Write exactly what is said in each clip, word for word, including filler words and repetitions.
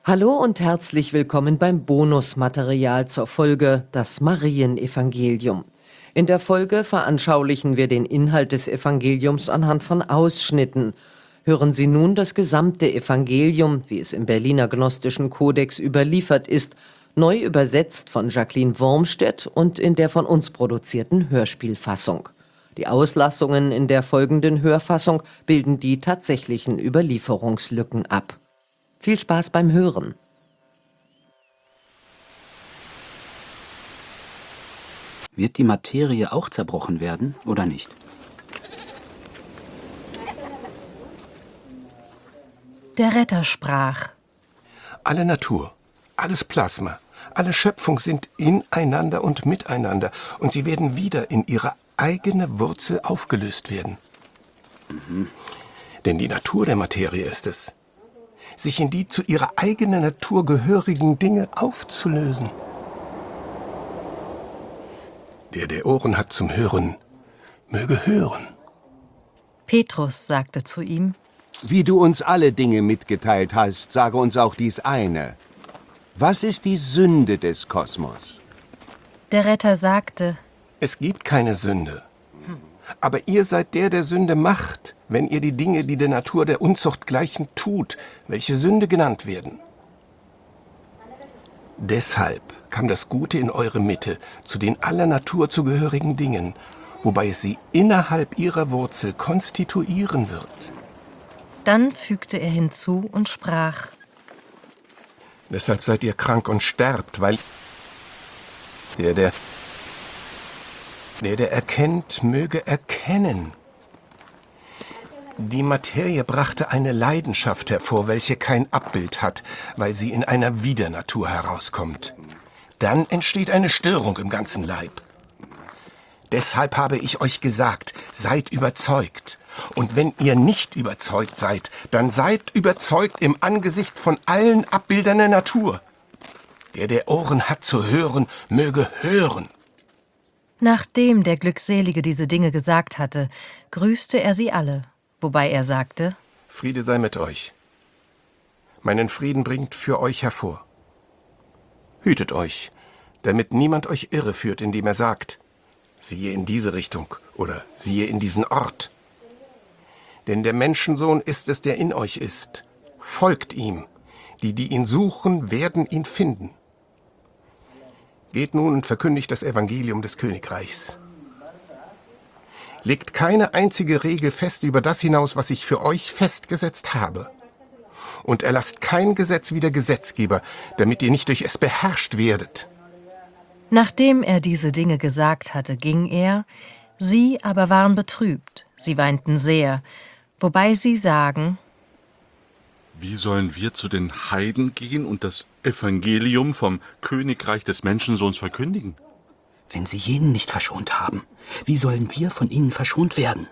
Hallo und herzlich willkommen beim Bonusmaterial zur Folge Das Marienevangelium. In der Folge veranschaulichen wir den Inhalt des Evangeliums anhand von Ausschnitten. Hören Sie nun das gesamte Evangelium, wie es im Berliner Gnostischen Kodex überliefert ist, neu übersetzt von Jacqueline Wormstedt und in der von uns produzierten Hörspielfassung. Die Auslassungen in der folgenden Hörfassung bilden die tatsächlichen Überlieferungslücken ab. Viel Spaß beim Hören. Wird die Materie auch zerbrochen werden, oder nicht? Der Retter sprach: Alle Natur, alles Plasma, alle Schöpfung sind ineinander und miteinander, und sie werden wieder in ihre eigene Wurzel aufgelöst werden. Mhm. Denn die Natur der Materie ist es, sich in die zu ihrer eigenen Natur gehörigen Dinge aufzulösen. Der, der Ohren hat zum Hören, möge hören. Petrus sagte zu ihm: Wie du uns alle Dinge mitgeteilt hast, sage uns auch dies eine. Was ist die Sünde des Kosmos? Der Retter sagte: Es gibt keine Sünde. Aber ihr seid der, der Sünde macht, wenn ihr die Dinge, die der Natur der Unzucht gleichen, tut, welche Sünde genannt werden. Deshalb kam das Gute in eure Mitte zu den aller Natur zugehörigen Dingen, wobei es sie innerhalb ihrer Wurzel konstituieren wird. Dann fügte er hinzu und sprach: Deshalb seid ihr krank und sterbt, weil der, der Der, der erkennt, möge erkennen. Die Materie brachte eine Leidenschaft hervor, welche kein Abbild hat, weil sie in einer Widernatur herauskommt. Dann entsteht eine Störung im ganzen Leib. Deshalb habe ich euch gesagt, seid überzeugt. Und wenn ihr nicht überzeugt seid, dann seid überzeugt im Angesicht von allen Abbildern der Natur. Der, der Ohren hat zu hören, möge hören. Nachdem der Glückselige diese Dinge gesagt hatte, grüßte er sie alle, wobei er sagte: Friede sei mit euch. Meinen Frieden bringt für euch hervor. Hütet euch, damit niemand euch irreführt, indem er sagt: Siehe in diese Richtung oder siehe in diesen Ort. Denn der Menschensohn ist es, der in euch ist. Folgt ihm. Die, die ihn suchen, werden ihn finden. Geht nun und verkündigt das Evangelium des Königreichs. Legt keine einzige Regel fest über das hinaus, was ich für euch festgesetzt habe. Und erlasst kein Gesetz wie der Gesetzgeber, damit ihr nicht durch es beherrscht werdet. Nachdem er diese Dinge gesagt hatte, ging er, sie aber waren betrübt, sie weinten sehr, wobei sie sagen: Wie sollen wir zu den Heiden gehen und das Evangelium vom Königreich des Menschensohns verkündigen? Wenn sie jenen nicht verschont haben, wie sollen wir von ihnen verschont werden?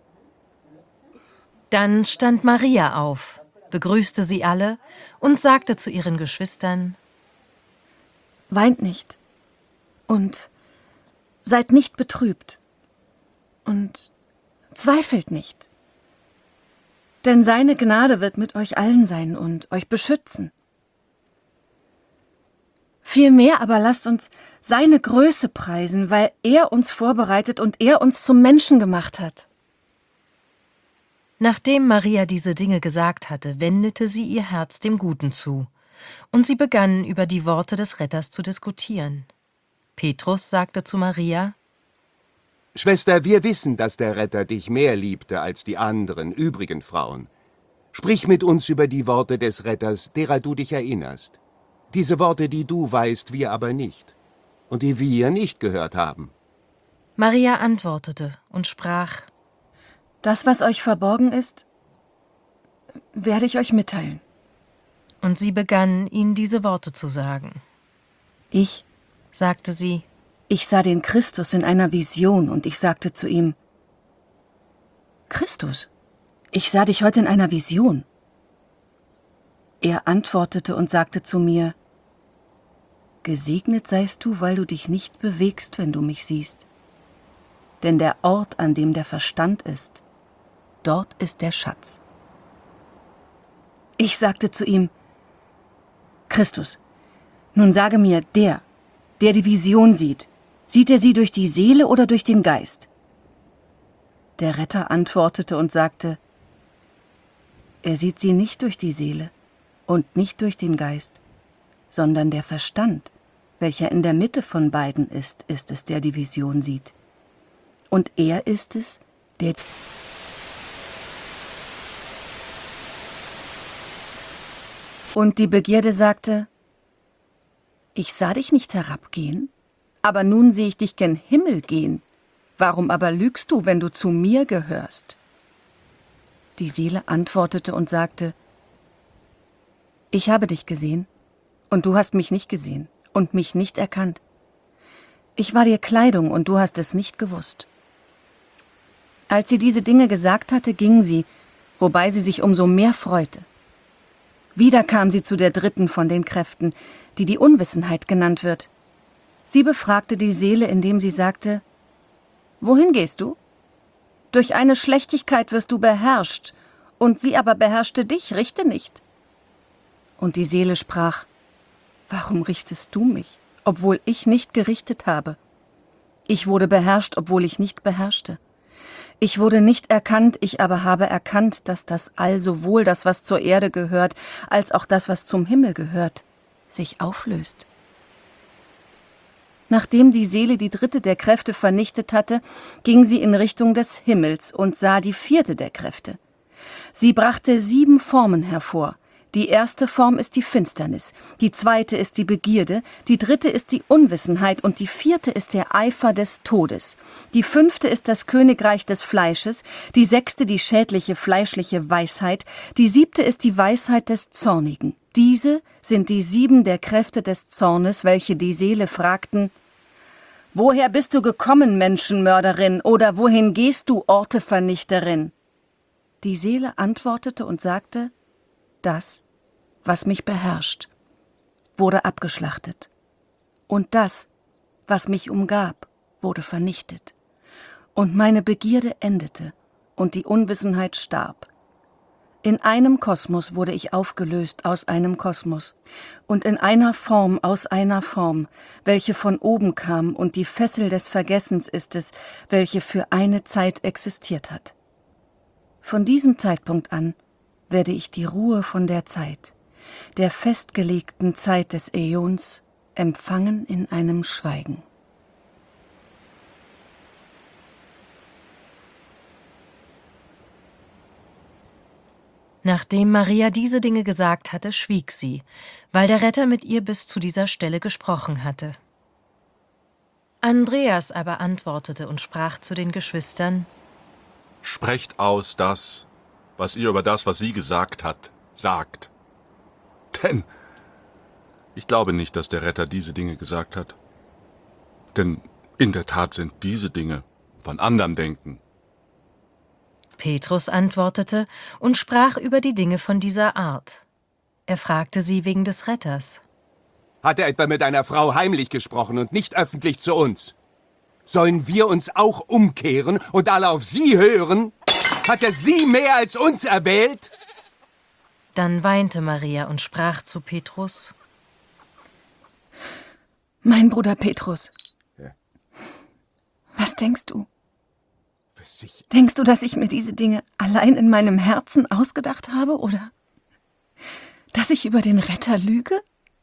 Dann stand Maria auf, begrüßte sie alle und sagte zu ihren Geschwistern: Weint nicht und seid nicht betrübt und zweifelt nicht. Denn seine Gnade wird mit euch allen sein und euch beschützen. Vielmehr aber lasst uns seine Größe preisen, weil er uns vorbereitet und er uns zum Menschen gemacht hat. Nachdem Maria diese Dinge gesagt hatte, wendete sie ihr Herz dem Guten zu, und sie begannen über die Worte des Retters zu diskutieren. Petrus sagte zu Maria: Schwester, wir wissen, dass der Retter dich mehr liebte als die anderen, übrigen Frauen. Sprich mit uns über die Worte des Retters, derer du dich erinnerst. Diese Worte, die du weißt, wir aber nicht. Und die wir nicht gehört haben. Maria antwortete und sprach: Das, was euch verborgen ist, werde ich euch mitteilen. Und sie begann, ihnen diese Worte zu sagen. Ich, sagte sie, ich sah den Christus in einer Vision und ich sagte zu ihm: Christus, ich sah dich heute in einer Vision. Er antwortete und sagte zu mir: Gesegnet seist du, weil du dich nicht bewegst, wenn du mich siehst. Denn der Ort, an dem der Verstand ist, dort ist der Schatz. Ich sagte zu ihm: Christus. Nun sage mir, der, der die Vision sieht, sieht er sie durch die Seele oder durch den Geist? Der Retter antwortete und sagte, er sieht sie nicht durch die Seele und nicht durch den Geist, sondern der Verstand, welcher in der Mitte von beiden ist, ist es, der die Vision sieht. Und er ist es, der... Und die Begierde sagte, ich sah dich nicht herabgehen, aber nun sehe ich dich gen Himmel gehen. Warum aber lügst du, wenn du zu mir gehörst? Die Seele antwortete und sagte, ich habe dich gesehen, und du hast mich nicht gesehen und mich nicht erkannt. Ich war dir Kleidung, und du hast es nicht gewusst. Als sie diese Dinge gesagt hatte, ging sie, wobei sie sich umso mehr freute. Wieder kam sie zu der dritten von den Kräften, die die Unwissenheit genannt wird. Sie befragte die Seele, indem sie sagte, wohin gehst du? Durch eine Schlechtigkeit wirst du beherrscht, und sie aber beherrschte dich, richte nicht. Und die Seele sprach, warum richtest du mich, obwohl ich nicht gerichtet habe? Ich wurde beherrscht, obwohl ich nicht beherrschte. Ich wurde nicht erkannt, ich aber habe erkannt, dass das All, sowohl das, was zur Erde gehört, als auch das, was zum Himmel gehört, sich auflöst. Nachdem die Seele die dritte der Kräfte vernichtet hatte, ging sie in Richtung des Himmels und sah die vierte der Kräfte. Sie brachte sieben Formen hervor. Die erste Form ist die Finsternis, die zweite ist die Begierde, die dritte ist die Unwissenheit und die vierte ist der Eifer des Todes. Die fünfte ist das Königreich des Fleisches, die sechste die schädliche fleischliche Weisheit, die siebte ist die Weisheit des Zornigen. Diese sind die sieben der Kräfte des Zornes, welche die Seele fragten, woher bist du gekommen, Menschenmörderin, oder wohin gehst du, Ortevernichterin? Die Seele antwortete und sagte, das, was mich beherrscht, wurde abgeschlachtet. Und das, was mich umgab, wurde vernichtet. Und meine Begierde endete, und die Unwissenheit starb. In einem Kosmos wurde ich aufgelöst aus einem Kosmos, und in einer Form aus einer Form, welche von oben kam, und die Fessel des Vergessens ist es, welche für eine Zeit existiert hat. Von diesem Zeitpunkt an werde ich die Ruhe von der Zeit, der festgelegten Zeit des Äons, empfangen in einem Schweigen. Nachdem Maria diese Dinge gesagt hatte, schwieg sie, weil der Retter mit ihr bis zu dieser Stelle gesprochen hatte. Andreas aber antwortete und sprach zu den Geschwistern, Sprecht aus das, was ihr über das, was sie gesagt hat, sagt. Denn ich glaube nicht, dass der Retter diese Dinge gesagt hat. Denn in der Tat sind diese Dinge von anderem Denken. Petrus antwortete und sprach über die Dinge von dieser Art. Er fragte sie wegen des Retters. Hat er etwa mit einer Frau heimlich gesprochen und nicht öffentlich zu uns? Sollen wir uns auch umkehren und alle auf sie hören? Hat er sie mehr als uns erwählt? Dann weinte Maria und sprach zu Petrus, Mein Bruder Petrus, Ja. was denkst du? Sicher. Denkst du, dass ich mir diese Dinge allein in meinem Herzen ausgedacht habe, oder dass ich über den Retter lüge?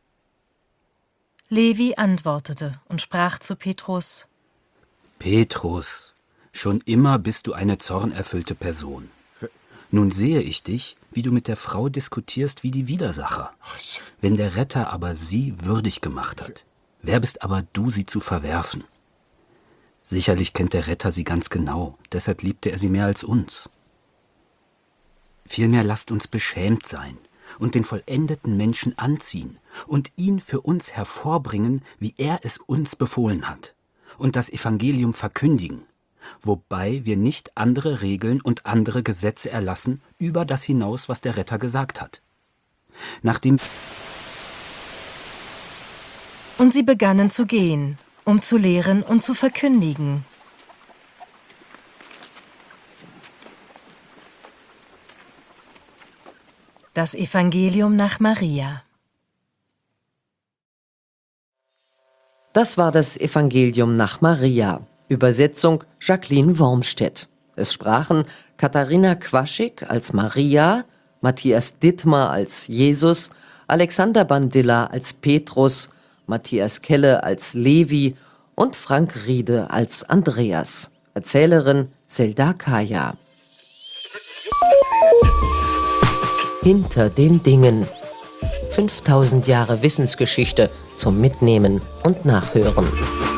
Levi antwortete und sprach zu Petrus, Petrus, schon immer bist du eine zornerfüllte Person. Nun sehe ich dich, wie du mit der Frau diskutierst wie die Widersacher. Wenn der Retter aber sie würdig gemacht hat, wer bist aber du, sie zu verwerfen? Sicherlich kennt der Retter sie ganz genau, deshalb liebte er sie mehr als uns. Vielmehr lasst uns beschämt sein und den vollendeten Menschen anziehen und ihn für uns hervorbringen, wie er es uns befohlen hat, und das Evangelium verkündigen, wobei wir nicht andere Regeln und andere Gesetze erlassen über das hinaus, was der Retter gesagt hat. Nachdem und sie begannen zu gehen, um zu lehren und zu verkündigen. Das Evangelium nach Maria. Das war das Evangelium nach Maria. Übersetzung Jacqueline Wormstedt. Es sprachen Katharina Quaschik als Maria, Matthias Dittmar als Jesus, Alexander Bandilla als Petrus, Matthias Kelle als Levi und Frank Riede als Andreas. Erzählerin Selda Kaya. Hinter den Dingen. fünftausend Jahre Wissensgeschichte zum Mitnehmen und Nachhören.